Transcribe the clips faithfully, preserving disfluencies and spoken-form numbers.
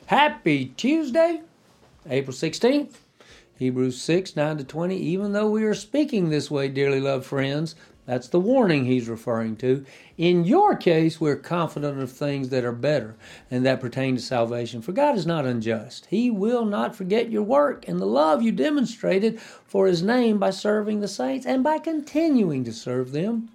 Happy Tuesday, April sixteenth. Hebrews six, nine to twenty. Even though we are speaking this way, dearly loved friends, that's the warning he's referring to. In your case, we're confident of things that are better and that pertain to salvation. For God is not unjust. He will not forget your work and the love you demonstrated for his name by serving the saints and by continuing to serve them.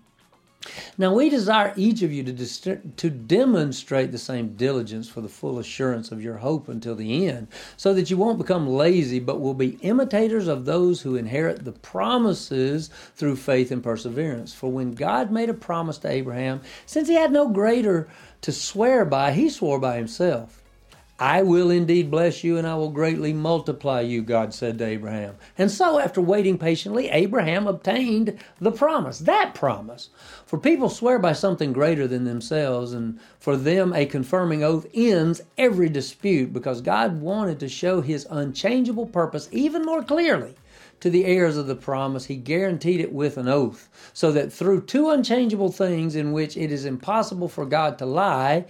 Now we desire each of you to, dis- to demonstrate the same diligence for the full assurance of your hope until the end, so that you won't become lazy, but will be imitators of those who inherit the promises through faith and perseverance. For when God made a promise to Abraham, since he had no greater to swear by, he swore by himself. I will indeed bless you, and I will greatly multiply you, God said to Abraham. And so, after waiting patiently, Abraham obtained the promise, that promise. For people swear by something greater than themselves, and for them a confirming oath ends every dispute, because God wanted to show his unchangeable purpose even more clearly to the heirs of the promise. He guaranteed it with an oath, so that through two unchangeable things in which it is impossible for God to lie,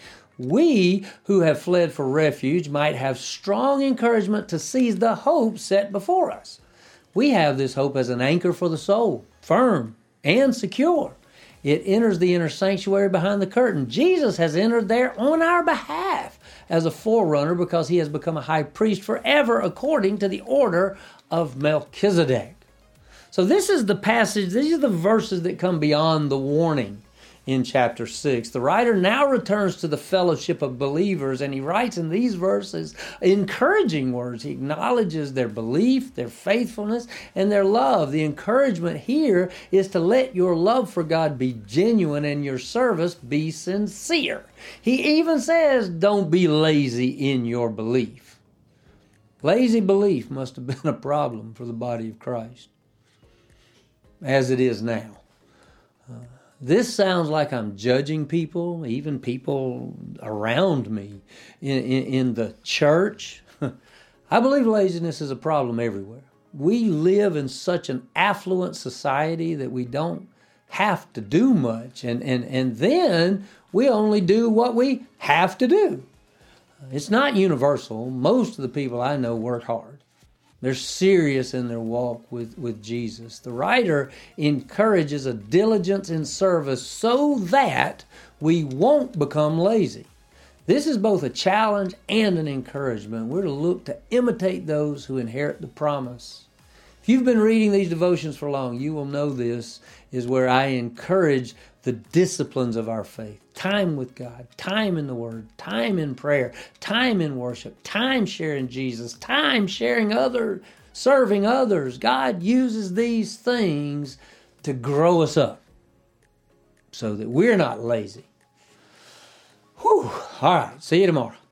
we who have fled for refuge might have strong encouragement to seize the hope set before us. We have this hope as an anchor for the soul, firm and secure. It enters the inner sanctuary behind the curtain. Jesus has entered there on our behalf as a forerunner, because he has become a high priest forever according to the order of Melchizedek. So this is the passage, these are the verses that come beyond the warning in chapter six. The writer now returns to the fellowship of believers, and he writes in these verses encouraging words. He acknowledges their belief, their faithfulness, and their love. The encouragement here is to let your love for God be genuine and your service be sincere. He even says, don't be lazy in your belief. Lazy belief must have been a problem for the body of Christ, as it is now. Uh, This sounds like I'm judging people, even people around me in, in, in the church. I believe laziness is a problem everywhere. We live in such an affluent society that we don't have to do much. And, and, and then we only do what we have to do. It's not universal. Most of the people I know work hard. They're serious in their walk with, with Jesus. The writer encourages a diligence in service so that we won't become lazy. This is both a challenge and an encouragement. We're to look to imitate those who inherit the promise. If you've been reading these devotions for long, you will know this is where I encourage the disciplines of our faith. Time with God, time in the Word, time in prayer, time in worship, time sharing Jesus, time sharing other, serving others. God uses these things to grow us up so that we're not lazy. Whew. All right, see you tomorrow.